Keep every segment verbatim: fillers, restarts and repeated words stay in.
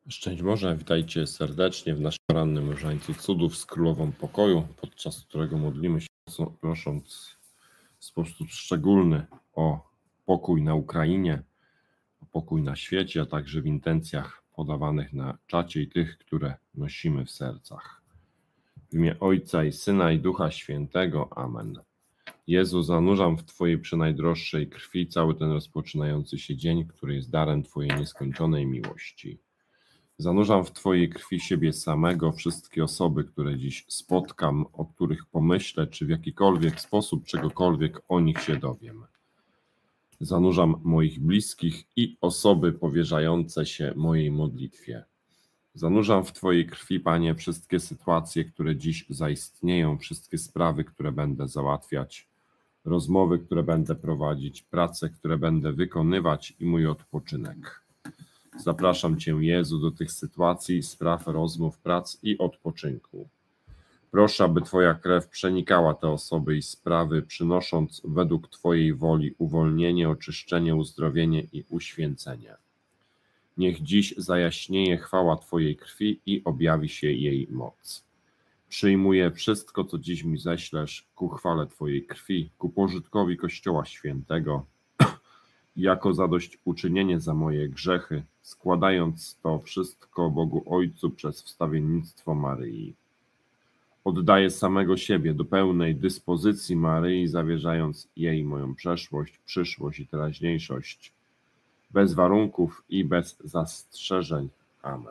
Szczęść Boże, witajcie serdecznie w naszym porannym różańcu cudów z Królową Pokoju, podczas którego modlimy się, prosząc w sposób szczególny o pokój na Ukrainie, o pokój na świecie, a także w intencjach podawanych na czacie i tych, które nosimy w sercach. W imię Ojca i Syna i Ducha Świętego. Amen. Jezu, zanurzam w Twojej przenajdroższej krwi cały ten rozpoczynający się dzień, który jest darem Twojej nieskończonej miłości. Zanurzam w Twojej krwi siebie samego, wszystkie osoby, które dziś spotkam, o których pomyślę, czy w jakikolwiek sposób czegokolwiek o nich się dowiem. Zanurzam moich bliskich i osoby powierzające się mojej modlitwie. Zanurzam w Twojej krwi, Panie, wszystkie sytuacje, które dziś zaistnieją, wszystkie sprawy, które będę załatwiać, rozmowy, które będę prowadzić, prace, które będę wykonywać i mój odpoczynek. Zapraszam Cię, Jezu, do tych sytuacji, spraw, rozmów, prac i odpoczynku. Proszę, aby Twoja krew przenikała te osoby i sprawy, przynosząc według Twojej woli uwolnienie, oczyszczenie, uzdrowienie i uświęcenie. Niech dziś zajaśnieje chwała Twojej krwi i objawi się jej moc. Przyjmuję wszystko, co dziś mi ześlesz, ku chwale Twojej krwi, ku pożytkowi Kościoła Świętego, jako zadośćuczynienie za moje grzechy, składając to wszystko Bogu Ojcu przez wstawiennictwo Maryi. Oddaję samego siebie do pełnej dyspozycji Maryi, zawierzając jej moją przeszłość, przyszłość i teraźniejszość, bez warunków i bez zastrzeżeń. Amen.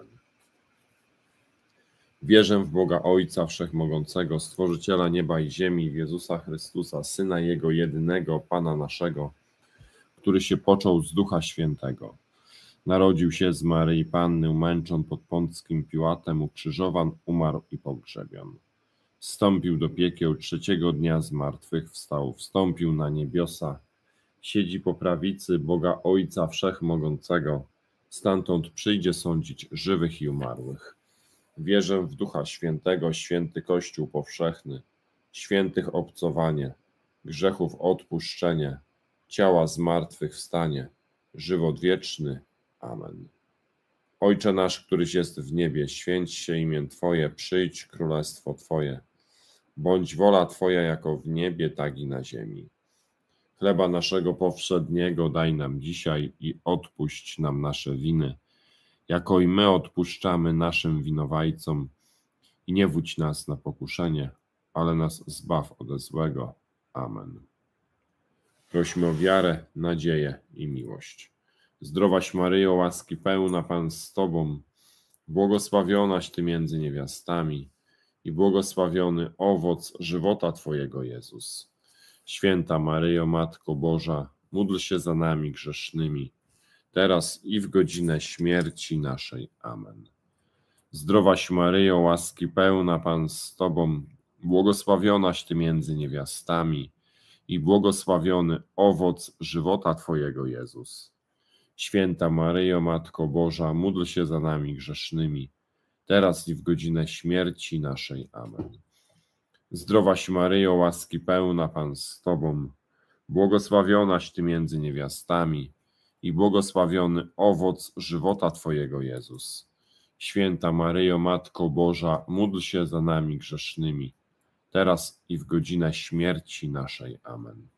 Wierzę w Boga Ojca Wszechmogącego, Stworzyciela nieba i ziemi, w Jezusa Chrystusa, Syna Jego jedynego, Pana naszego, który się począł z Ducha Świętego. Narodził się z Maryi Panny, umęczon pod Pąckim Piłatem, ukrzyżowan, umarł i pogrzebion. Wstąpił do piekieł, trzeciego dnia z martwych wstał, wstąpił na niebiosa, siedzi po prawicy Boga Ojca Wszechmogącego, stamtąd przyjdzie sądzić żywych i umarłych. Wierzę w Ducha Świętego, święty Kościół powszechny, świętych obcowanie, grzechów odpuszczenie, ciała zmartwychwstanie, żywot wieczny. Amen. Ojcze nasz, któryś jest w niebie, święć się imię Twoje, przyjdź królestwo Twoje. Bądź wola Twoja jako w niebie, tak i na ziemi. Chleba naszego powszedniego daj nam dzisiaj i odpuść nam nasze winy, jako i my odpuszczamy naszym winowajcom. I nie wódź nas na pokuszenie, ale nas zbaw ode złego. Amen. Prośmy o wiarę, nadzieję i miłość. Zdrowaś Maryjo, łaski pełna, Pan z Tobą, błogosławionaś Ty między niewiastami i błogosławiony owoc żywota Twojego, Jezus. Święta Maryjo, Matko Boża, módl się za nami grzesznymi, teraz i w godzinę śmierci naszej. Amen. Zdrowaś Maryjo, łaski pełna, Pan z Tobą, błogosławionaś Ty między niewiastami i błogosławiony owoc żywota Twojego, Jezus. Święta Maryjo, Matko Boża, módl się za nami grzesznymi, teraz i w godzinę śmierci naszej. Amen. Zdrowaś Maryjo, łaski pełna, Pan z Tobą, błogosławionaś Ty między niewiastami i błogosławiony owoc żywota Twojego, Jezus. Święta Maryjo, Matko Boża, módl się za nami grzesznymi, teraz i w godzinę śmierci naszej. Amen.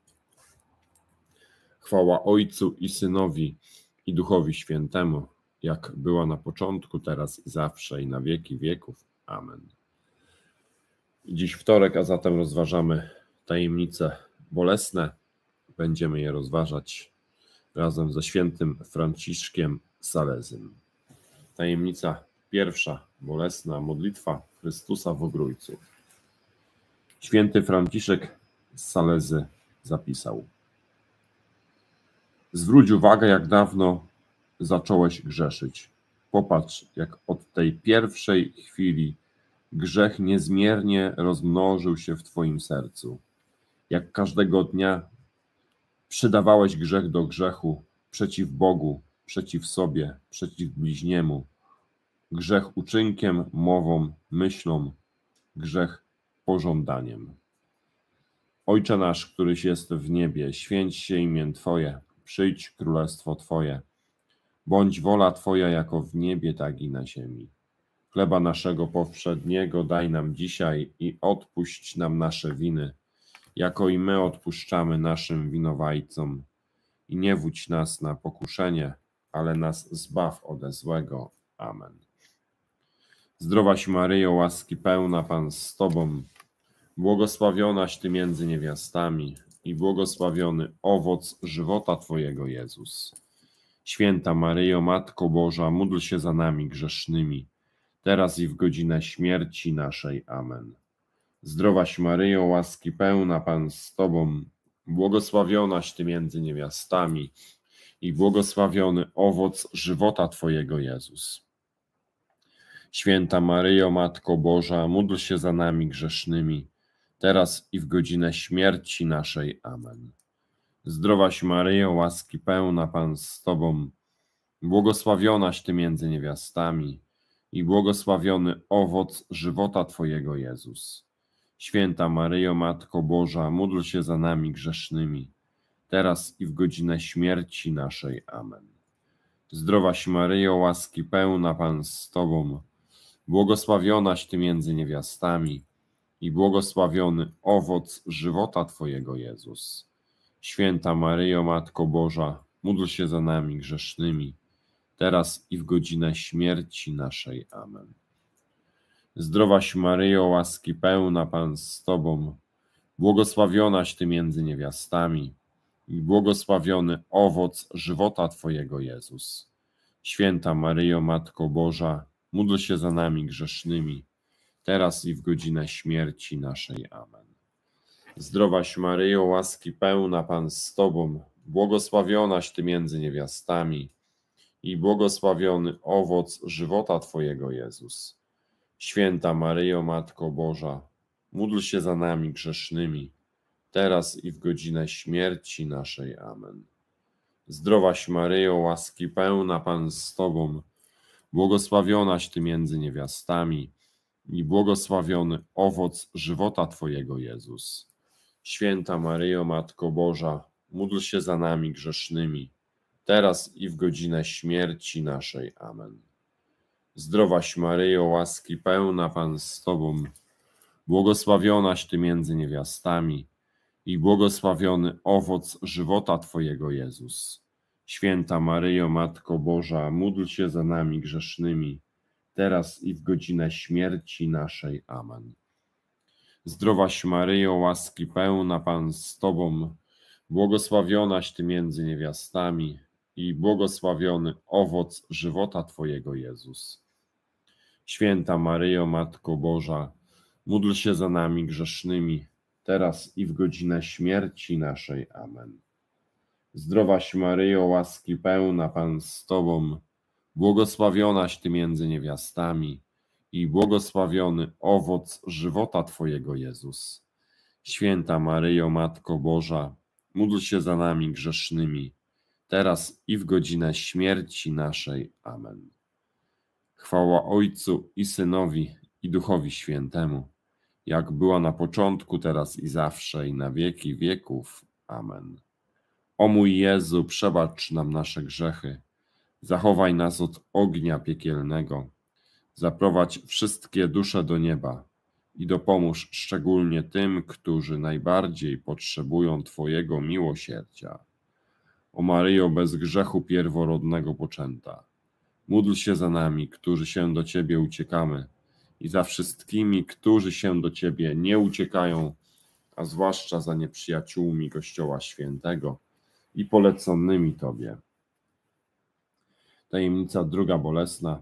Chwała Ojcu i Synowi i Duchowi Świętemu, jak była na początku, teraz i zawsze, i na wieki wieków. Amen. Dziś wtorek, a zatem rozważamy tajemnice bolesne. Będziemy je rozważać razem ze świętym Franciszkiem Salezym. Tajemnica pierwsza, bolesna modlitwa Chrystusa w Ogrójcu. Święty Franciszek z Salezy zapisał: zwróć uwagę, jak dawno zacząłeś grzeszyć. Popatrz, jak od tej pierwszej chwili grzech niezmiernie rozmnożył się w Twoim sercu. Jak każdego dnia przydawałeś grzech do grzechu, przeciw Bogu, przeciw sobie, przeciw bliźniemu. Grzech uczynkiem, mową, myślą, grzech pożądaniem. Ojcze nasz, któryś jest w niebie, święć się imię Twoje, przyjdź królestwo Twoje. Bądź wola Twoja jako w niebie, tak i na ziemi. Chleba naszego powszedniego daj nam dzisiaj i odpuść nam nasze winy, jako i my odpuszczamy naszym winowajcom. I nie wódź nas na pokuszenie, ale nas zbaw ode złego. Amen. Zdrowaś Maryjo, łaski pełna, Pan z Tobą, błogosławionaś Ty między niewiastami i błogosławiony owoc żywota Twojego, Jezus. Święta Maryjo, Matko Boża, módl się za nami grzesznymi, teraz i w godzinę śmierci naszej. Amen. Zdrowaś Maryjo, łaski pełna, Pan z Tobą, błogosławionaś Ty między niewiastami i błogosławiony owoc żywota Twojego, Jezus. Święta Maryjo, Matko Boża, módl się za nami grzesznymi, teraz i w godzinę śmierci naszej. Amen. Zdrowaś Maryjo, łaski pełna, Pan z Tobą, błogosławionaś Ty między niewiastami i błogosławiony owoc żywota Twojego, Jezus. Święta Maryjo, Matko Boża, módl się za nami grzesznymi, teraz i w godzinę śmierci naszej. Amen. Zdrowaś Maryjo, łaski pełna, Pan z Tobą, błogosławionaś Ty między niewiastami i błogosławiony owoc żywota Twojego, Jezus. Święta Maryjo, Matko Boża, módl się za nami grzesznymi, teraz i w godzinę śmierci naszej. Amen. Zdrowaś Maryjo, łaski pełna, Pan z Tobą, błogosławionaś Ty między niewiastami i błogosławiony owoc żywota Twojego, Jezus. Święta Maryjo, Matko Boża, módl się za nami grzesznymi, teraz i w godzinę śmierci naszej. Amen. Zdrowaś Maryjo, łaski pełna, Pan z Tobą, błogosławionaś Ty między niewiastami i błogosławiony owoc żywota Twojego, Jezus. Święta Maryjo, Matko Boża, módl się za nami grzesznymi, teraz i w godzinę śmierci naszej. Amen. Zdrowaś Maryjo, łaski pełna, Pan z Tobą, błogosławionaś Ty między niewiastami i błogosławiony owoc żywota Twojego, Jezus. Święta Maryjo, Matko Boża, módl się za nami grzesznymi, teraz i w godzinę śmierci naszej. Amen. Zdrowaś Maryjo, łaski pełna, Pan z Tobą, błogosławionaś Ty między niewiastami i błogosławiony owoc żywota Twojego, Jezus. Święta Maryjo, Matko Boża, módl się za nami grzesznymi, teraz i w godzinę śmierci naszej. Amen. Zdrowaś Maryjo, łaski pełna, Pan z Tobą, błogosławionaś Ty między niewiastami i błogosławiony owoc żywota Twojego, Jezus. Święta Maryjo, Matko Boża, módl się za nami grzesznymi, teraz i w godzinę śmierci naszej. Amen. Zdrowaś Maryjo, łaski pełna, Pan z Tobą, błogosławionaś Ty między niewiastami i błogosławiony owoc żywota Twojego, Jezus. Święta Maryjo, Matko Boża, módl się za nami grzesznymi, teraz i w godzinę śmierci naszej. Amen. Chwała Ojcu i Synowi i Duchowi Świętemu, jak była na początku, teraz i zawsze, i na wieki wieków. Amen. O mój Jezu, przebacz nam nasze grzechy, zachowaj nas od ognia piekielnego, zaprowadź wszystkie dusze do nieba i dopomóż szczególnie tym, którzy najbardziej potrzebują Twojego miłosierdzia. O Maryjo, bez grzechu pierworodnego poczęta, módl się za nami, którzy się do Ciebie uciekamy, i za wszystkimi, którzy się do Ciebie nie uciekają, a zwłaszcza za nieprzyjaciółmi Kościoła Świętego i poleconymi Tobie. Tajemnica druga bolesna.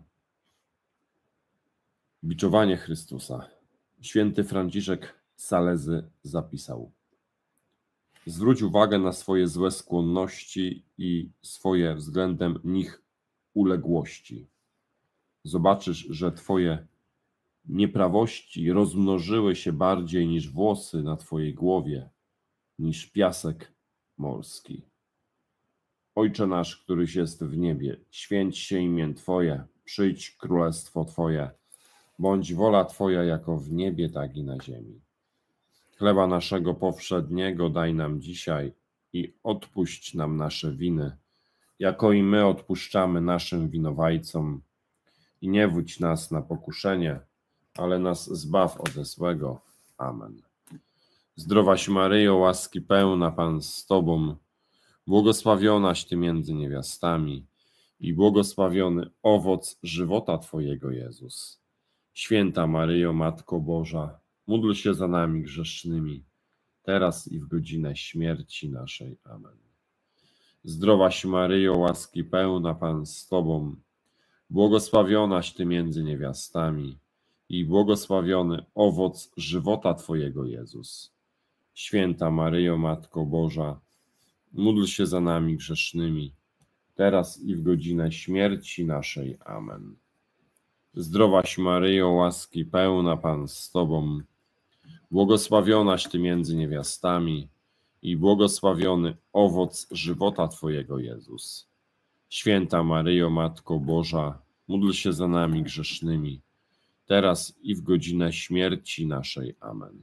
Biczowanie Chrystusa. Święty Franciszek Salezy zapisał: zwróć uwagę na swoje złe skłonności i swoje względem nich uległości. Zobaczysz, że Twoje nieprawości rozmnożyły się bardziej niż włosy na Twojej głowie, niż piasek morski. Ojcze nasz, któryś jest w niebie, święć się imię Twoje, przyjdź królestwo Twoje, bądź wola Twoja jako w niebie, tak i na ziemi. Chleba naszego powszedniego daj nam dzisiaj i odpuść nam nasze winy, jako i my odpuszczamy naszym winowajcom. I nie wódź nas na pokuszenie, ale nas zbaw ode złego. Amen. Zdrowaś Maryjo, łaski pełna, Pan z Tobą, błogosławionaś Ty między niewiastami i błogosławiony owoc żywota Twojego, Jezus. Święta Maryjo, Matko Boża, módl się za nami grzesznymi, teraz i w godzinę śmierci naszej. Amen. Zdrowaś Maryjo, łaski pełna, Pan z Tobą, błogosławionaś Ty między niewiastami i błogosławiony owoc żywota Twojego, Jezus. Święta Maryjo, Matko Boża, módl się za nami grzesznymi, teraz i w godzinę śmierci naszej. Amen. Zdrowaś Maryjo, łaski pełna, Pan z Tobą, błogosławionaś Ty między niewiastami i błogosławiony owoc żywota Twojego, Jezus. Święta Maryjo, Matko Boża, módl się za nami grzesznymi, teraz i w godzinę śmierci naszej. Amen.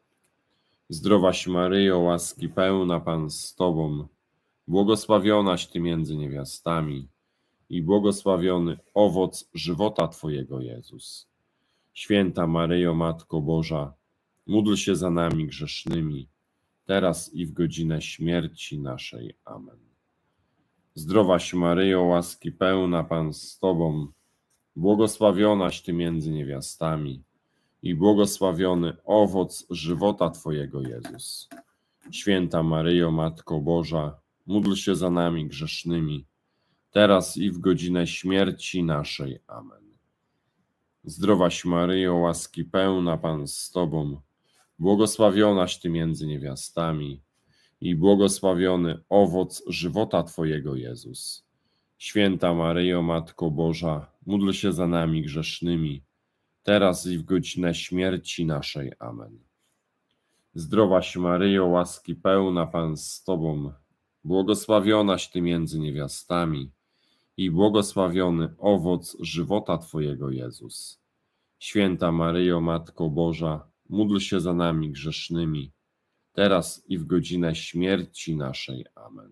Zdrowaś Maryjo, łaski pełna, Pan z Tobą, błogosławionaś Ty między niewiastami i błogosławiony owoc żywota Twojego, Jezus. Święta Maryjo, Matko Boża, módl się za nami grzesznymi, teraz i w godzinę śmierci naszej. Amen. Zdrowaś Maryjo, łaski pełna, Pan z Tobą, błogosławionaś Ty między niewiastami i błogosławiony owoc żywota Twojego, Jezus. Święta Maryjo, Matko Boża, módl się za nami grzesznymi, teraz i w godzinę śmierci naszej. Amen. Zdrowaś Maryjo, łaski pełna, Pan z Tobą, błogosławionaś Ty między niewiastami i błogosławiony owoc żywota Twojego, Jezus. Święta Maryjo, Matko Boża, módl się za nami grzesznymi, teraz i w godzinę śmierci naszej. Amen. Zdrowaś Maryjo, łaski pełna, Pan z Tobą, błogosławionaś Ty między niewiastami i błogosławiony owoc żywota Twojego, Jezus. Święta Maryjo, Matko Boża, módl się za nami grzesznymi, teraz i w godzinę śmierci naszej. Amen.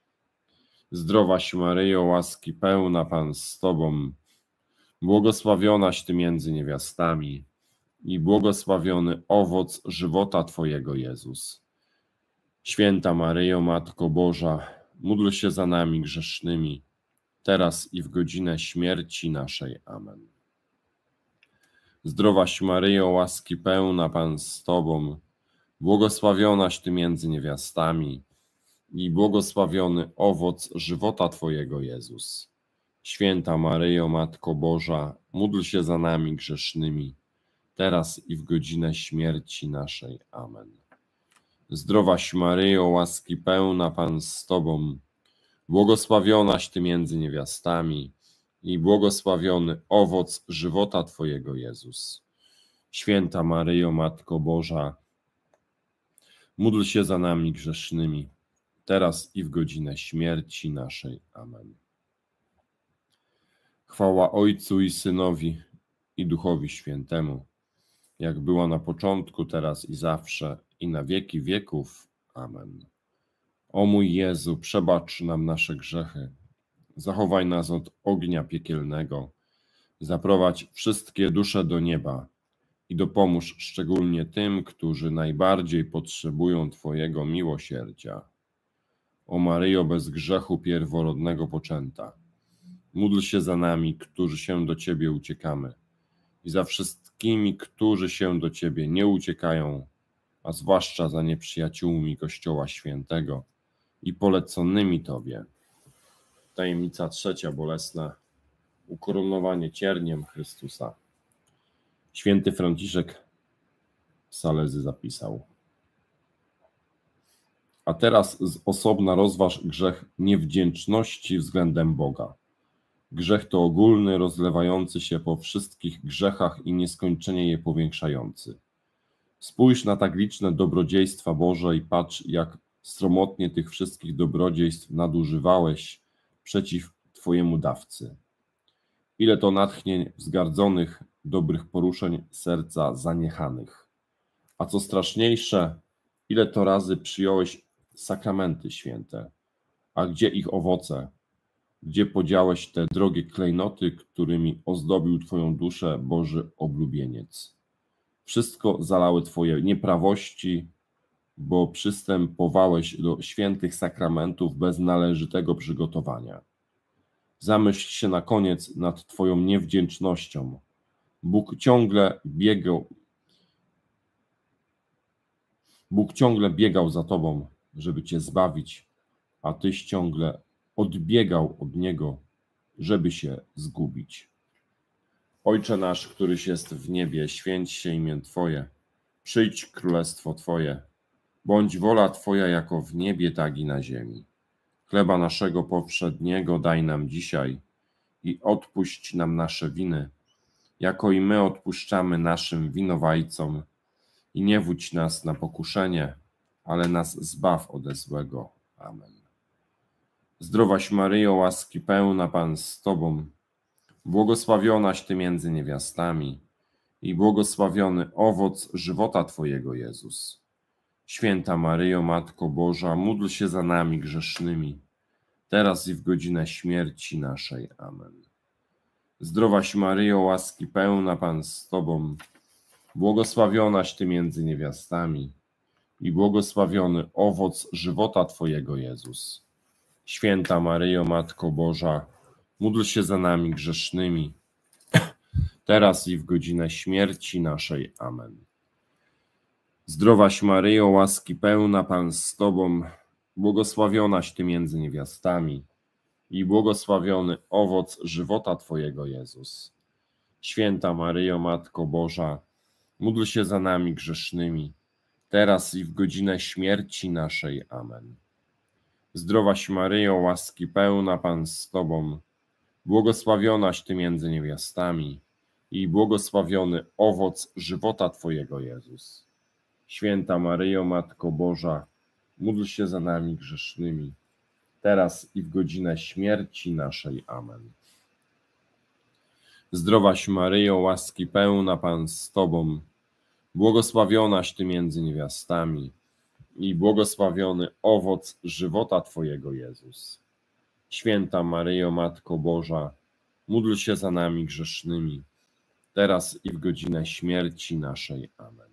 Zdrowaś Maryjo, łaski pełna, Pan z Tobą, błogosławionaś Ty między niewiastami i błogosławiony owoc żywota Twojego, Jezus. Święta Maryjo, Matko Boża, módl się za nami grzesznymi, teraz i w godzinę śmierci naszej. Amen. Zdrowaś Maryjo, łaski pełna, Pan z Tobą, błogosławionaś Ty między niewiastami i błogosławiony owoc żywota Twojego, Jezus. Święta Maryjo, Matko Boża, módl się za nami grzesznymi, teraz i w godzinę śmierci naszej. Amen. Zdrowaś Maryjo, łaski pełna, Pan z Tobą, błogosławionaś Ty między niewiastami i błogosławiony owoc żywota Twojego, Jezus. Święta Maryjo, Matko Boża, módl się za nami grzesznymi, teraz i w godzinę śmierci naszej. Amen. Chwała Ojcu i Synowi i Duchowi Świętemu, jak była na początku, teraz i zawsze, i na wieki wieków. Amen. O mój Jezu, przebacz nam nasze grzechy, zachowaj nas od ognia piekielnego, zaprowadź wszystkie dusze do nieba i dopomóż szczególnie tym, którzy najbardziej potrzebują Twojego miłosierdzia. O Maryjo, bez grzechu pierworodnego poczęta, módl się za nami, którzy się do Ciebie uciekamy, i za wszystkimi, którzy się do Ciebie nie uciekają, a zwłaszcza za nieprzyjaciółmi Kościoła Świętego i poleconymi Tobie. Tajemnica trzecia bolesna. Ukoronowanie cierniem Chrystusa. Święty Franciszek z Salezy zapisał: a teraz z osobna rozważ grzech niewdzięczności względem Boga. Grzech to ogólny, rozlewający się po wszystkich grzechach i nieskończenie je powiększający. Spójrz na tak liczne dobrodziejstwa Boże i patrz, jak sromotnie tych wszystkich dobrodziejstw nadużywałeś przeciw Twojemu dawcy. Ile to natchnień wzgardzonych, dobrych poruszeń serca zaniechanych. A co straszniejsze, ile to razy przyjąłeś sakramenty święte, a gdzie ich owoce? Gdzie podziałeś te drogie klejnoty, którymi ozdobił Twoją duszę Boży oblubieniec? Wszystko zalały Twoje nieprawości, bo przystępowałeś do świętych sakramentów bez należytego przygotowania. Zamyśl się na koniec nad Twoją niewdzięcznością. Bóg ciągle biegał, Bóg ciągle biegał za Tobą, żeby Cię zbawić, a Tyś ciągle odbiegał od Niego, żeby się zgubić. Ojcze nasz, któryś jest w niebie, święć się imię Twoje. Przyjdź królestwo Twoje. Bądź wola Twoja jako w niebie, tak i na ziemi. Chleba naszego powszedniego daj nam dzisiaj i odpuść nam nasze winy, jako i my odpuszczamy naszym winowajcom. I nie wódź nas na pokuszenie, ale nas zbaw ode złego. Amen. Zdrowaś Maryjo, łaski pełna, Pan z Tobą, błogosławionaś Ty między niewiastami i błogosławiony owoc żywota Twojego, Jezus. Święta Maryjo, Matko Boża, módl się za nami grzesznymi, teraz i w godzinę śmierci naszej. Amen. Zdrowaś Maryjo, łaski pełna, Pan z Tobą, błogosławionaś Ty między niewiastami i błogosławiony owoc żywota Twojego, Jezus. Święta Maryjo, Matko Boża, módl się za nami grzesznymi, teraz i w godzinę śmierci naszej. Amen. Zdrowaś Maryjo, łaski pełna, Pan z Tobą, błogosławionaś Ty między niewiastami i błogosławiony owoc żywota Twojego, Jezus. Święta Maryjo, Matko Boża, módl się za nami grzesznymi, teraz i w godzinę śmierci naszej. Amen. Zdrowaś Maryjo, łaski pełna, Pan z Tobą, błogosławionaś Ty między niewiastami i błogosławiony owoc żywota Twojego, Jezus. Święta Maryjo, Matko Boża, módl się za nami grzesznymi, teraz i w godzinę śmierci naszej. Amen. Zdrowaś Maryjo, łaski pełna, Pan z Tobą, błogosławionaś Ty między niewiastami i błogosławiony owoc żywota Twojego, Jezus. Święta Maryjo, Matko Boża, módl się za nami grzesznymi, teraz i w godzinę śmierci naszej. Amen.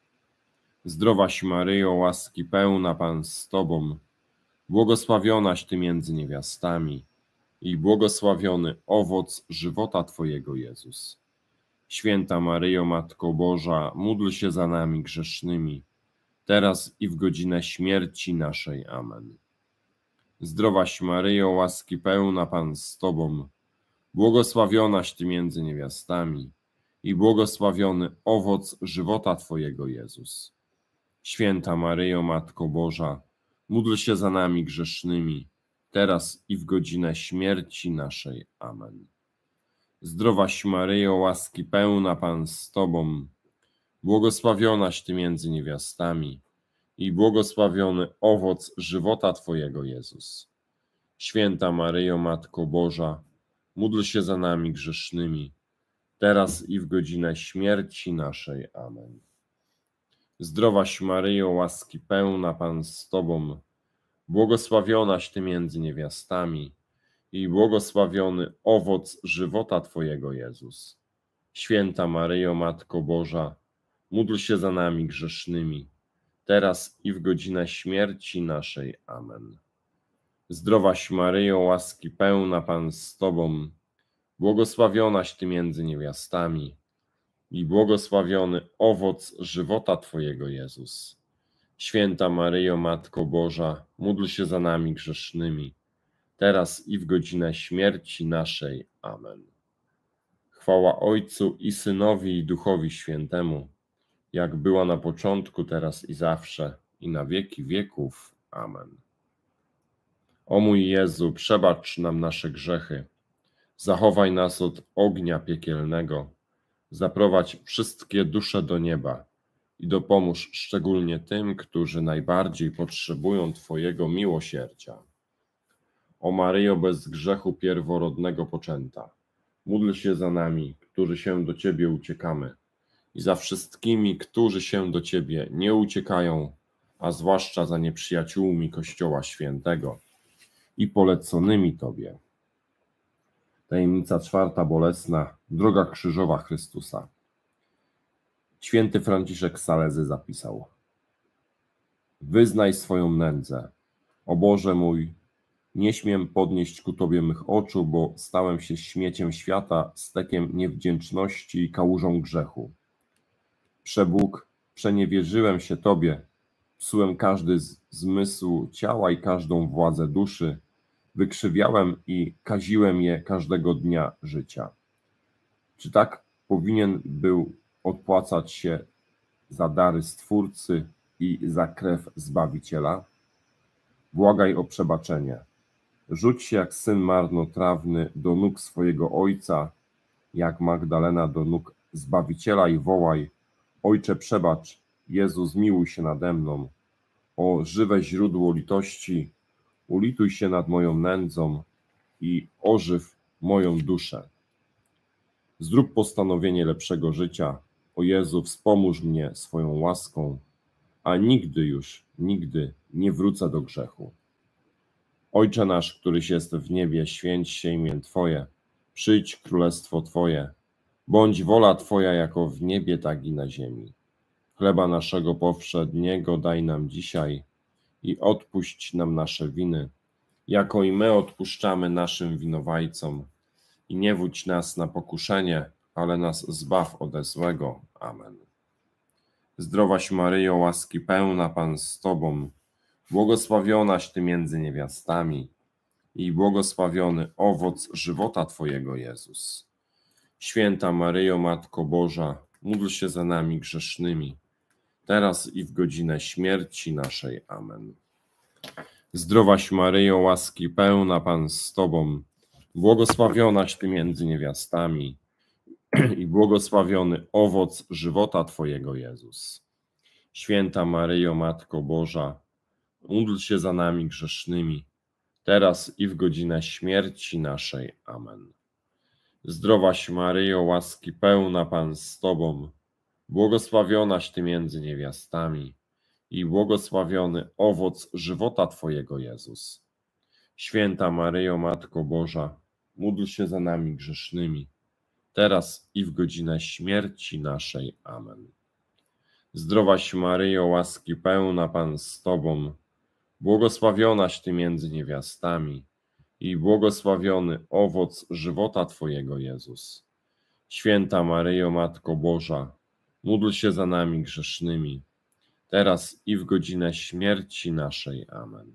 Zdrowaś Maryjo, łaski pełna, Pan z Tobą, błogosławionaś Ty między niewiastami i błogosławiony owoc żywota Twojego, Jezus. Święta Maryjo, Matko Boża, módl się za nami grzesznymi, teraz i w godzinę śmierci naszej. Amen. Zdrowaś Maryjo, łaski pełna, Pan z Tobą, błogosławionaś Ty między niewiastami i błogosławiony owoc żywota Twojego, Jezus. Święta Maryjo, Matko Boża, módl się za nami grzesznymi, teraz i w godzinę śmierci naszej. Amen. Zdrowaś Maryjo, łaski pełna, Pan z Tobą, błogosławionaś Ty między niewiastami i błogosławiony owoc żywota Twojego, Jezus. Święta Maryjo, Matko Boża, módl się za nami grzesznymi, teraz i w godzinę śmierci naszej. Amen. Zdrowaś Maryjo, łaski pełna, Pan z Tobą, błogosławionaś Ty między niewiastami i błogosławiony owoc żywota Twojego, Jezus. Święta Maryjo, Matko Boża, módl się za nami grzesznymi, teraz i w godzinę śmierci naszej. Amen. Zdrowaś Maryjo, łaski pełna, Pan z Tobą, błogosławionaś Ty między niewiastami i błogosławiony owoc żywota Twojego, Jezus. Święta Maryjo, Matko Boża, módl się za nami grzesznymi, teraz i w godzinę śmierci naszej. Amen. Chwała Ojcu i Synowi i Duchowi Świętemu, jak była na początku, teraz i zawsze, i na wieki wieków. Amen. O mój Jezu, przebacz nam nasze grzechy, zachowaj nas od ognia piekielnego, zaprowadź wszystkie dusze do nieba i dopomóż szczególnie tym, którzy najbardziej potrzebują Twojego miłosierdzia. O Maryjo, bez grzechu pierworodnego poczęta, módl się za nami, którzy się do Ciebie uciekamy, i za wszystkimi, którzy się do Ciebie nie uciekają, a zwłaszcza za nieprzyjaciółmi Kościoła Świętego i poleconymi Tobie. Tajemnica czwarta bolesna, droga krzyżowa Chrystusa. Święty Franciszek z Salezy zapisał: Wyznaj swoją nędzę. O Boże mój, nie śmiem podnieść ku Tobie mych oczu, bo stałem się śmieciem świata, stekiem niewdzięczności i kałużą grzechu. Przebóg, przeniewierzyłem się Tobie, psułem każdy z- zmysł ciała i każdą władzę duszy, wykrzywiałem i kaziłem je każdego dnia życia. Czy tak powinien był odpłacać się za dary Stwórcy i za krew Zbawiciela? Błagaj o przebaczenie. Rzuć się jak syn marnotrawny do nóg swojego ojca, jak Magdalena do nóg Zbawiciela i wołaj: Ojcze, przebacz, Jezu, zmiłuj się nade mną. O żywe źródło litości, ulituj się nad moją nędzą i ożyw moją duszę. Zrób postanowienie lepszego życia. O Jezu, wspomóż mnie swoją łaską, a nigdy już, nigdy nie wrócę do grzechu. Ojcze nasz, któryś jest w niebie, święć się imię Twoje, przyjdź królestwo Twoje, bądź wola Twoja jako w niebie, tak i na ziemi. Chleba naszego powszedniego daj nam dzisiaj i odpuść nam nasze winy, jako i my odpuszczamy naszym winowajcom. I nie wódź nas na pokuszenie, ale nas zbaw ode złego. Amen. Zdrowaś Maryjo, łaski pełna, Pan z Tobą, błogosławionaś Ty między niewiastami i błogosławiony owoc żywota Twojego, Jezus. Święta Maryjo, Matko Boża, módl się za nami grzesznymi, teraz i w godzinę śmierci naszej. Amen. Zdrowaś Maryjo, łaski pełna, Pan z Tobą, błogosławionaś Ty między niewiastami i błogosławiony owoc żywota Twojego, Jezus. Święta Maryjo, Matko Boża, módl się za nami grzesznymi, teraz i w godzinę śmierci naszej. Amen. Zdrowaś Maryjo, łaski pełna, Pan z Tobą, błogosławionaś Ty między niewiastami i błogosławiony owoc żywota Twojego, Jezus. Święta Maryjo, Matko Boża, módl się za nami grzesznymi, teraz i w godzinę śmierci naszej. Amen. Zdrowaś Maryjo, łaski pełna, Pan z Tobą, błogosławionaś Ty między niewiastami i błogosławiony owoc żywota Twojego, Jezus. Święta Maryjo, Matko Boża, módl się za nami grzesznymi, teraz i w godzinę śmierci naszej. Amen.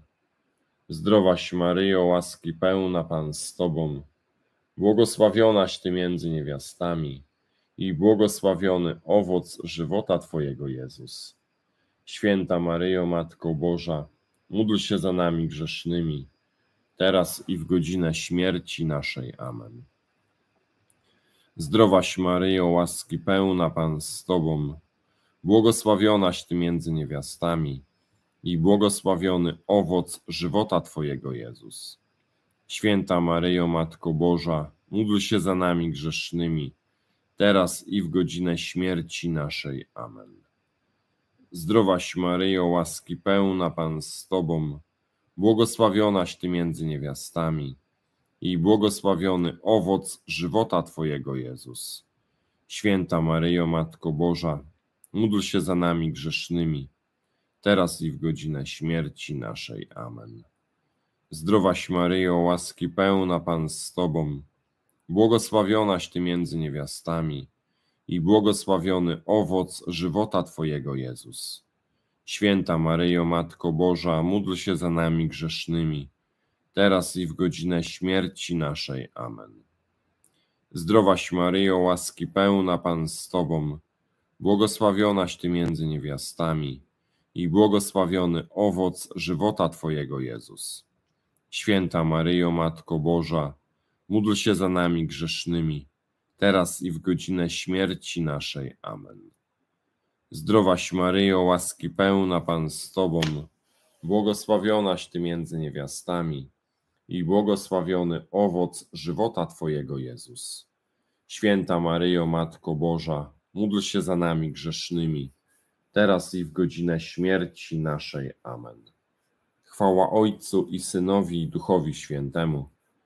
Zdrowaś Maryjo, łaski pełna, Pan z Tobą, błogosławionaś Ty między niewiastami i błogosławiony owoc żywota Twojego, Jezus. Święta Maryjo, Matko Boża, módl się za nami grzesznymi, teraz i w godzinę śmierci naszej. Amen. Zdrowaś Maryjo, łaski pełna, Pan z Tobą, błogosławionaś Ty między niewiastami i błogosławiony owoc żywota Twojego, Jezus. Święta Maryjo, Matko Boża, módl się za nami grzesznymi, teraz i w godzinę śmierci naszej. Amen. Zdrowaś Maryjo, łaski pełna, Pan z Tobą, błogosławionaś Ty między niewiastami i błogosławiony owoc żywota Twojego, Jezus. Święta Maryjo, Matko Boża, módl się za nami grzesznymi, teraz i w godzinę śmierci naszej. Amen. Zdrowaś Maryjo, łaski pełna, Pan z Tobą, błogosławionaś Ty między niewiastami i błogosławiony owoc żywota Twojego, Jezus. Święta Maryjo, Matko Boża, módl się za nami grzesznymi, teraz i w godzinę śmierci naszej. Amen. Zdrowaś Maryjo, łaski pełna, Pan z Tobą, błogosławionaś Ty między niewiastami i błogosławiony owoc żywota Twojego, Jezus. Święta Maryjo, Matko Boża, módl się za nami grzesznymi, teraz i w godzinę śmierci naszej. Amen. Zdrowaś Maryjo, łaski pełna, Pan z Tobą, błogosławionaś Ty między niewiastami i błogosławiony owoc żywota Twojego, Jezus. Święta Maryjo, Matko Boża, módl się za nami grzesznymi, teraz i w godzinę śmierci naszej. Amen. Chwała Ojcu i Synowi i Duchowi Świętemu,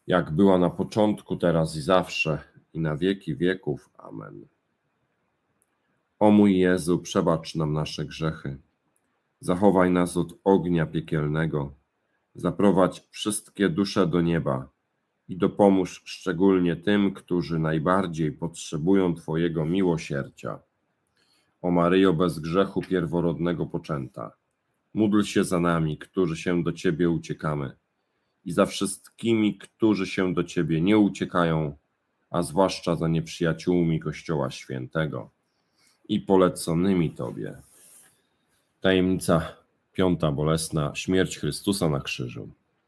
jak była na początku, teraz i zawsze, i na wieki wieków. Amen. O mój Jezu, przebacz nam nasze grzechy, zachowaj nas od ognia piekielnego, zaprowadź wszystkie dusze do nieba i dopomóż szczególnie tym, którzy najbardziej potrzebują Twojego miłosierdzia. O Maryjo, bez grzechu pierworodnego poczęta, módl się za nami, którzy się do Ciebie uciekamy, i za wszystkimi, którzy się do Ciebie nie uciekają, a zwłaszcza za nieprzyjaciółmi Kościoła Świętego i poleconymi Tobie. Tajemnica piąta bolesna, śmierć Chrystusa na krzyżu.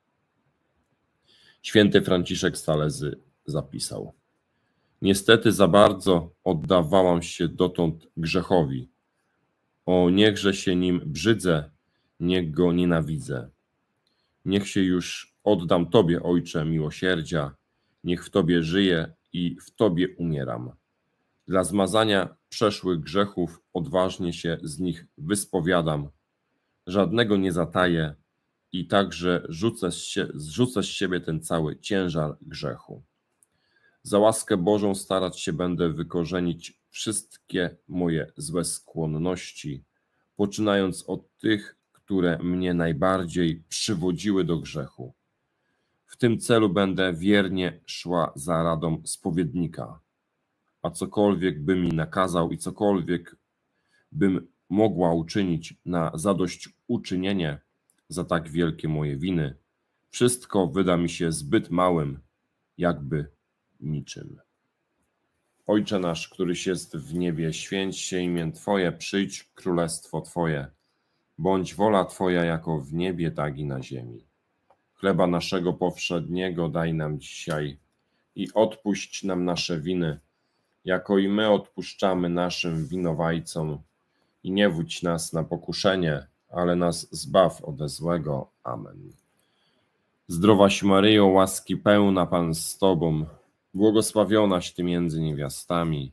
Święty Franciszek z Salezy zapisał: niestety za bardzo oddawałam się dotąd grzechowi. O, niechże się nim brzydzę, niech go nienawidzę. Niech się już oddam Tobie, Ojcze miłosierdzia, niech w Tobie żyję i w Tobie umieram. Dla zmazania przeszłych grzechów odważnie się z nich wyspowiadam, żadnego nie zataję i także rzucę z, sie- zrzucę z siebie ten cały ciężar grzechu. Za łaskę Bożą starać się będę wykorzenić wszystkie moje złe skłonności, poczynając od tych, które mnie najbardziej przywodziły do grzechu. W tym celu będę wiernie szła za radą spowiednika, a cokolwiek by mi nakazał i cokolwiek bym mogła uczynić na zadośćuczynienie za tak wielkie moje winy, wszystko wyda mi się zbyt małym, jakby niczym. Ojcze nasz, któryś jest w niebie, święć się imię Twoje, przyjdź królestwo Twoje. Bądź wola Twoja jako w niebie, tak i na ziemi. Chleba naszego powszedniego daj nam dzisiaj i odpuść nam nasze winy, jako i my odpuszczamy naszym winowajcom. I nie wódź nas na pokuszenie, ale nas zbaw ode złego. Amen. Zdrowaś Maryjo, łaski pełna, Pan z Tobą, błogosławionaś Ty między niewiastami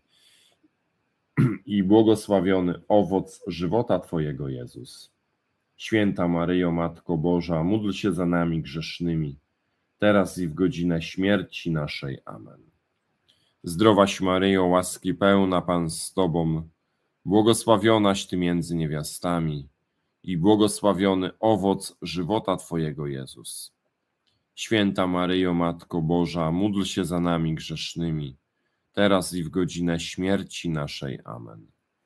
i błogosławiony owoc żywota Twojego, Jezus. Święta Maryjo, Matko Boża, módl się za nami grzesznymi, teraz i w godzinę śmierci naszej. Amen. Zdrowaś Maryjo, łaski pełna, Pan z Tobą, błogosławionaś Ty między niewiastami i błogosławiony owoc żywota Twojego, Jezus. Święta Maryjo, Matko Boża, módl się za nami grzesznymi, teraz i w godzinę śmierci naszej. Amen.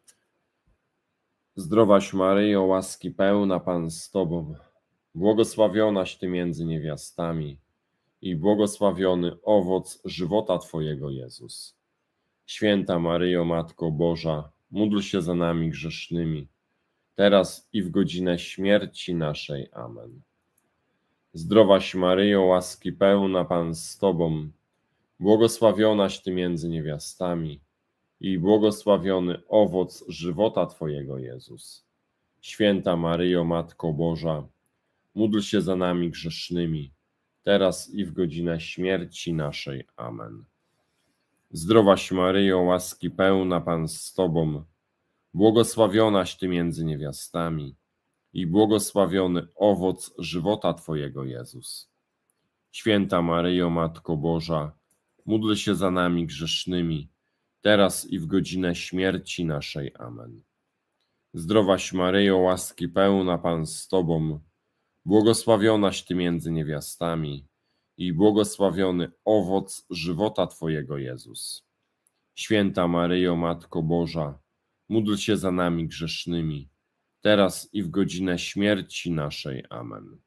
Zdrowaś Maryjo, łaski pełna, Pan z Tobą, błogosławionaś Ty między niewiastami i błogosławiony owoc żywota Twojego, Jezus. Święta Maryjo, Matko Boża, módl się za nami grzesznymi, teraz i w godzinę śmierci naszej. Amen. Zdrowaś Maryjo, łaski pełna, Pan z Tobą, błogosławionaś Ty między niewiastami i błogosławiony owoc żywota Twojego, Jezus. Święta Maryjo, Matko Boża, módl się za nami grzesznymi, teraz i w godzinę śmierci naszej. Amen. Zdrowaś Maryjo, łaski pełna, Pan z Tobą, błogosławionaś Ty między niewiastami i błogosławiony owoc żywota Twojego, Jezus. Święta Maryjo, Matko Boża, módl się za nami grzesznymi, teraz i w godzinę śmierci naszej. Amen. Zdrowaś Maryjo, łaski pełna, Pan z Tobą, błogosławionaś Ty między niewiastami i błogosławiony owoc żywota Twojego, Jezus. Święta Maryjo, Matko Boża, módl się za nami grzesznymi, teraz i w godzinę śmierci naszej. Amen.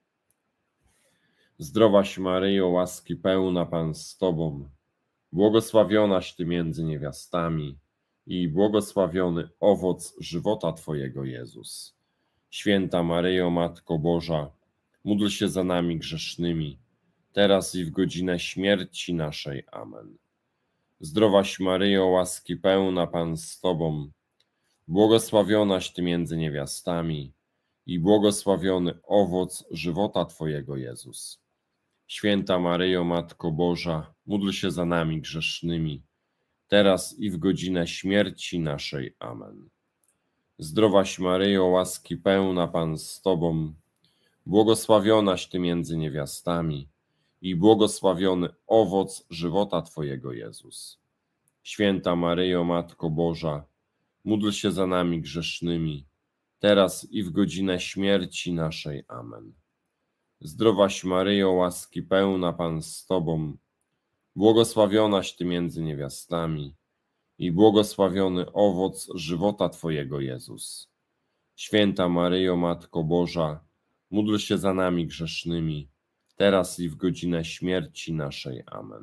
Zdrowaś Maryjo, łaski pełna, Pan z Tobą, błogosławionaś Ty między niewiastami i błogosławiony owoc żywota Twojego, Jezus. Święta Maryjo, Matko Boża, módl się za nami grzesznymi, teraz i w godzinę śmierci naszej. Amen. Zdrowaś Maryjo, łaski pełna, Pan z Tobą, błogosławionaś Ty między niewiastami i błogosławiony owoc żywota Twojego, Jezus. Święta Maryjo, Matko Boża, módl się za nami grzesznymi, teraz i w godzinę śmierci naszej. Amen. Zdrowaś Maryjo, łaski pełna, Pan z Tobą, błogosławionaś Ty między niewiastami i błogosławiony owoc żywota Twojego, Jezus. Święta Maryjo, Matko Boża, módl się za nami grzesznymi, teraz i w godzinę śmierci naszej. Amen. Zdrowaś Maryjo, łaski pełna, Pan z Tobą, błogosławionaś Ty między niewiastami i błogosławiony owoc żywota Twojego, Jezus. Święta Maryjo, Matko Boża, módl się za nami grzesznymi, teraz i w godzinę śmierci naszej. Amen.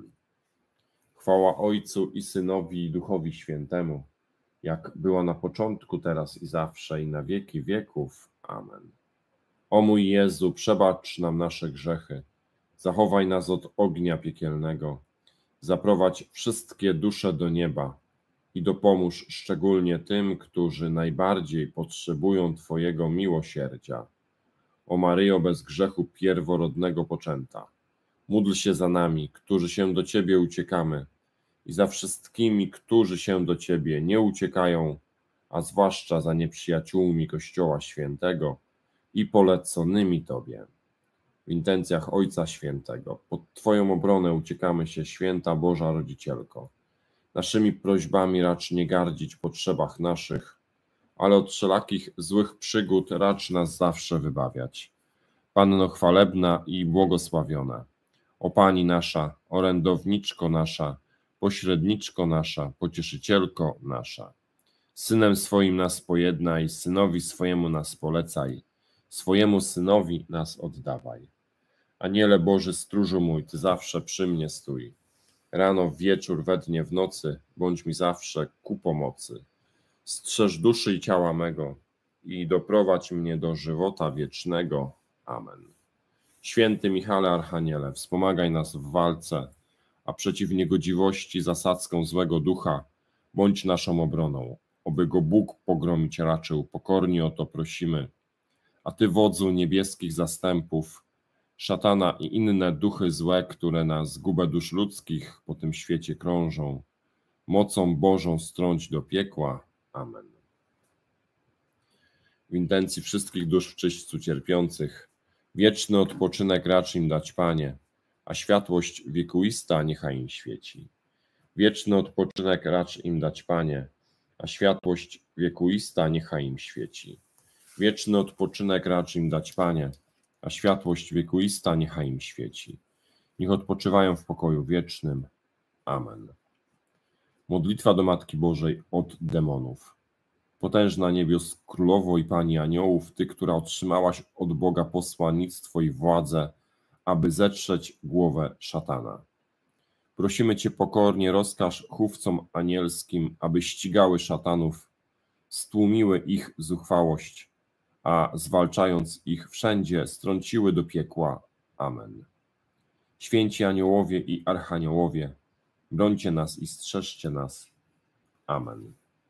Chwała Ojcu i Synowi i Duchowi Świętemu, jak była na początku, teraz i zawsze, i na wieki wieków. Amen. O mój Jezu, przebacz nam nasze grzechy, zachowaj nas od ognia piekielnego, zaprowadź wszystkie dusze do nieba i dopomóż szczególnie tym, którzy najbardziej potrzebują Twojego miłosierdzia. O Maryjo, bez grzechu pierworodnego poczęta, módl się za nami, którzy się do Ciebie uciekamy, i za wszystkimi, którzy się do Ciebie nie uciekają, a zwłaszcza za nieprzyjaciółmi Kościoła Świętego i poleconymi Tobie. W intencjach Ojca Świętego, pod Twoją obronę uciekamy się, Święta Boża Rodzicielko. Naszymi prośbami racz nie gardzić w potrzebach naszych, ale od wszelakich złych przygód racz nas zawsze wybawiać. Panno chwalebna i błogosławiona, o Pani nasza, orędowniczko nasza, pośredniczko nasza, pocieszycielko nasza. Synem swoim nas pojednaj, synowi swojemu nas polecaj, swojemu synowi nas oddawaj. Aniele Boży, stróżu mój, Ty zawsze przy mnie stój. Rano, w wieczór, we dnie, w nocy, bądź mi zawsze ku pomocy. Strzeż duszy i ciała mego i doprowadź mnie do żywota wiecznego. Amen. Święty Michale Archaniele, wspomagaj nas w walce, a przeciw niegodziwości zasadzką złego ducha bądź naszą obroną, oby go Bóg pogromić raczył, pokornie o to prosimy. A Ty, wodzu niebieskich zastępów, szatana i inne duchy złe, które na zgubę dusz ludzkich po tym świecie krążą, mocą Bożą strąć do piekła. Amen. W intencji wszystkich dusz w czyśćcu cierpiących, wieczny odpoczynek racz im dać, Panie, a światłość wiekuista niechaj im świeci. Wieczny odpoczynek racz im dać, Panie, a światłość wiekuista niechaj im świeci. Wieczny odpoczynek racz im dać, Panie, a światłość wiekuista niechaj im świeci. Niech odpoczywają w pokoju wiecznym. Amen. Modlitwa do Matki Bożej od demonów. Potężna niebios Królowo i Pani aniołów, Ty, która otrzymałaś od Boga posłannictwo i władzę, aby zetrzeć głowę szatana. Prosimy Cię pokornie, rozkaż chówcom anielskim, aby ścigały szatanów, stłumiły ich zuchwałość, a zwalczając ich wszędzie, strąciły do piekła. Amen. Święci aniołowie i archaniołowie, brońcie nas i strzeżcie nas. Amen.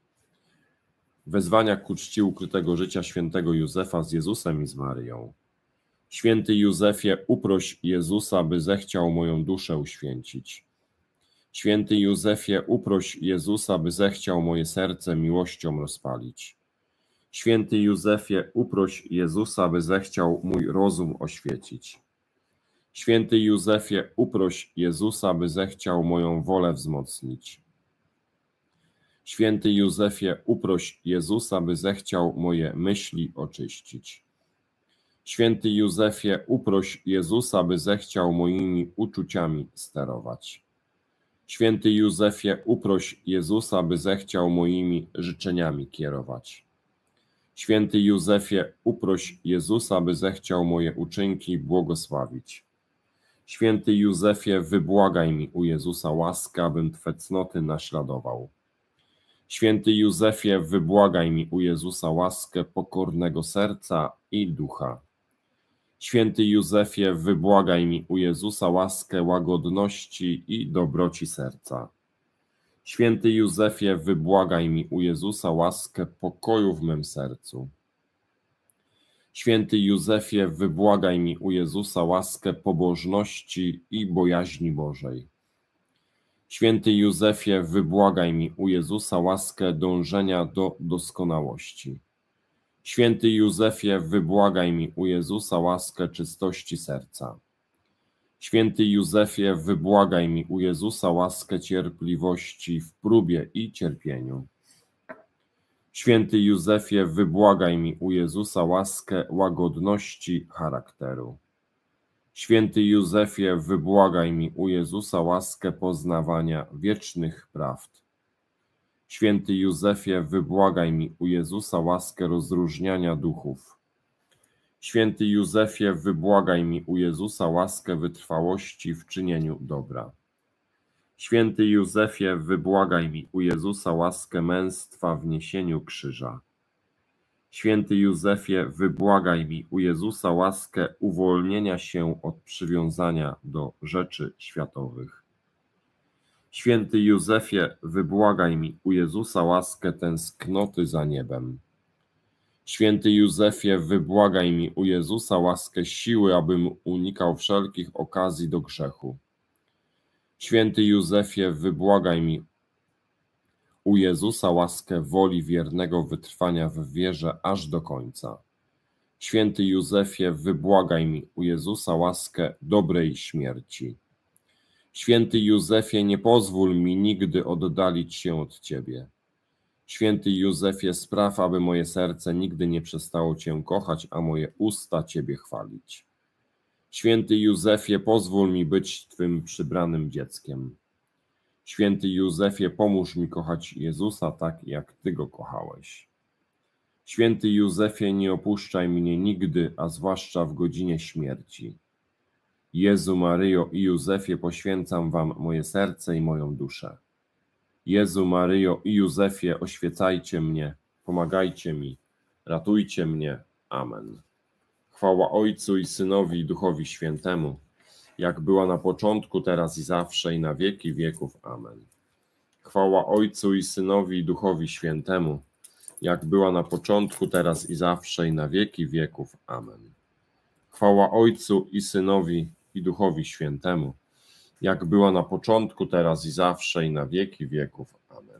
Wezwania ku czci ukrytego życia świętego Józefa z Jezusem i z Maryją. Święty Józefie, uproś Jezusa, by zechciał moją duszę uświęcić. Święty Józefie, uproś Jezusa, by zechciał moje serce miłością rozpalić. Święty Józefie, uproś Jezusa, by zechciał mój rozum oświecić. Święty Józefie, uproś Jezusa, by zechciał moją wolę wzmocnić. Święty Józefie, uproś Jezusa, by zechciał moje myśli oczyścić. Święty Józefie, uproś Jezusa, by zechciał moimi uczuciami sterować. Święty Józefie, uproś Jezusa, by zechciał moimi życzeniami kierować. Święty Józefie, uproś Jezusa, by zechciał moje uczynki błogosławić. Święty Józefie, wybłagaj mi u Jezusa łaskę, abym Twe cnoty naśladował. Święty Józefie, wybłagaj mi u Jezusa łaskę pokornego serca i ducha. Święty Józefie, wybłagaj mi u Jezusa łaskę łagodności i dobroci serca. Święty Józefie, wybłagaj mi u Jezusa łaskę pokoju w mym sercu. Święty Józefie, wybłagaj mi u Jezusa łaskę pobożności i bojaźni Bożej. Święty Józefie, wybłagaj mi u Jezusa łaskę dążenia do doskonałości. Święty Józefie, wybłagaj mi u Jezusa łaskę czystości serca. Święty Józefie, wybłagaj mi u Jezusa łaskę cierpliwości w próbie i cierpieniu. Święty Józefie, wybłagaj mi u Jezusa łaskę łagodności charakteru. Święty Józefie, wybłagaj mi u Jezusa łaskę poznawania wiecznych prawd. Święty Józefie, wybłagaj mi u Jezusa łaskę rozróżniania duchów. Święty Józefie, wybłagaj mi u Jezusa łaskę wytrwałości w czynieniu dobra. Święty Józefie, wybłagaj mi u Jezusa łaskę męstwa w niesieniu krzyża. Święty Józefie, wybłagaj mi u Jezusa łaskę uwolnienia się od przywiązania do rzeczy światowych. Święty Józefie, wybłagaj mi u Jezusa łaskę tęsknoty za niebem. Święty Józefie, wybłagaj mi u Jezusa łaskę siły, abym unikał wszelkich okazji do grzechu. Święty Józefie, wybłagaj mi u Jezusa łaskę woli wiernego wytrwania w wierze aż do końca. Święty Józefie, wybłagaj mi u Jezusa łaskę dobrej śmierci. Święty Józefie, nie pozwól mi nigdy oddalić się od Ciebie. Święty Józefie, spraw, aby moje serce nigdy nie przestało Cię kochać, a moje usta Ciebie chwalić. Święty Józefie, pozwól mi być Twym przybranym dzieckiem. Święty Józefie, pomóż mi kochać Jezusa tak, jak Ty Go kochałeś. Święty Józefie, nie opuszczaj mnie nigdy, a zwłaszcza w godzinie śmierci. Jezu, Maryjo i Józefie, poświęcam Wam moje serce i moją duszę. Jezu, Maryjo i Józefie, oświecajcie mnie, pomagajcie mi, ratujcie mnie. Amen. Chwała Ojcu i Synowi i Duchowi Świętemu, jak była na początku, teraz i zawsze, i na wieki wieków. Amen. Chwała Ojcu i Synowi i Duchowi Świętemu, jak była na początku, teraz i zawsze, i na wieki wieków. Amen. Chwała Ojcu i Synowi i Duchowi Świętemu, jak była na początku, teraz i zawsze, i na wieki wieków. Amen.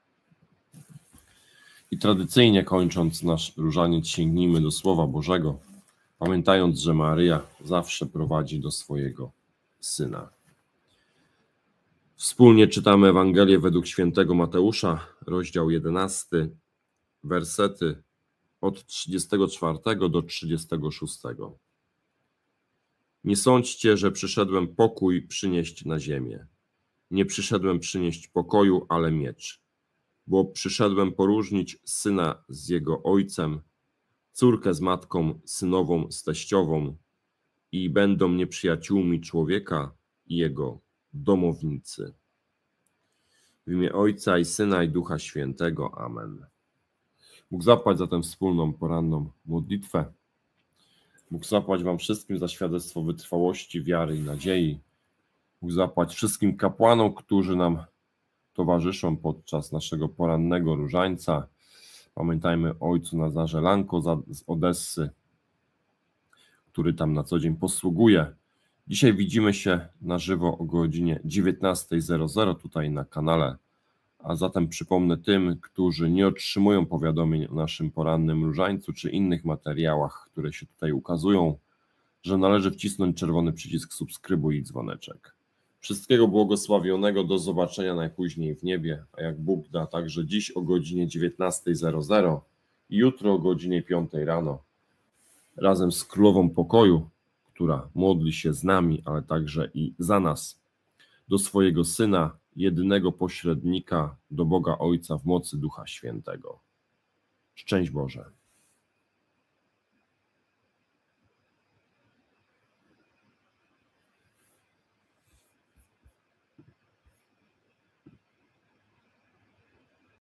I tradycyjnie kończąc nasz różaniec, sięgnijmy do Słowa Bożego, pamiętając, że Maryja zawsze prowadzi do swojego Syna. Wspólnie czytamy Ewangelię według świętego Mateusza, rozdział jedenasty, wersety od trzydziestego czwartego do trzydziestego szóstego. Nie sądźcie, że przyszedłem pokój przynieść na ziemię. Nie przyszedłem przynieść pokoju, ale miecz. Bo przyszedłem poróżnić syna z jego ojcem, córkę z matką, synową z teściową, i będą nieprzyjaciółmi człowieka i jego domownicy. W imię Ojca i Syna i Ducha Świętego. Amen. Bóg zapłać za tę wspólną poranną modlitwę. Bóg zapłać Wam wszystkim za świadectwo wytrwałości, wiary i nadziei. Bóg zapłać wszystkim kapłanom, którzy nam towarzyszą podczas naszego porannego różańca. Pamiętajmy o ojcu Nazarze Lanko z Odessy, który tam na co dzień posługuje. Dzisiaj widzimy się na żywo o godzinie dziewiętnasta zero zero tutaj na kanale. A zatem przypomnę tym, którzy nie otrzymują powiadomień o naszym porannym różańcu czy innych materiałach, które się tutaj ukazują, że należy wcisnąć czerwony przycisk subskrybuj i dzwoneczek. Wszystkiego błogosławionego, do zobaczenia najpóźniej w niebie, a jak Bóg da, także dziś o godzinie dziewiętnasta zero zero i jutro o godzinie piątej rano, razem z Królową Pokoju, która modli się z nami, ale także i za nas, do swojego Syna, jedynego pośrednika do Boga Ojca w mocy Ducha Świętego. Szczęść Boże.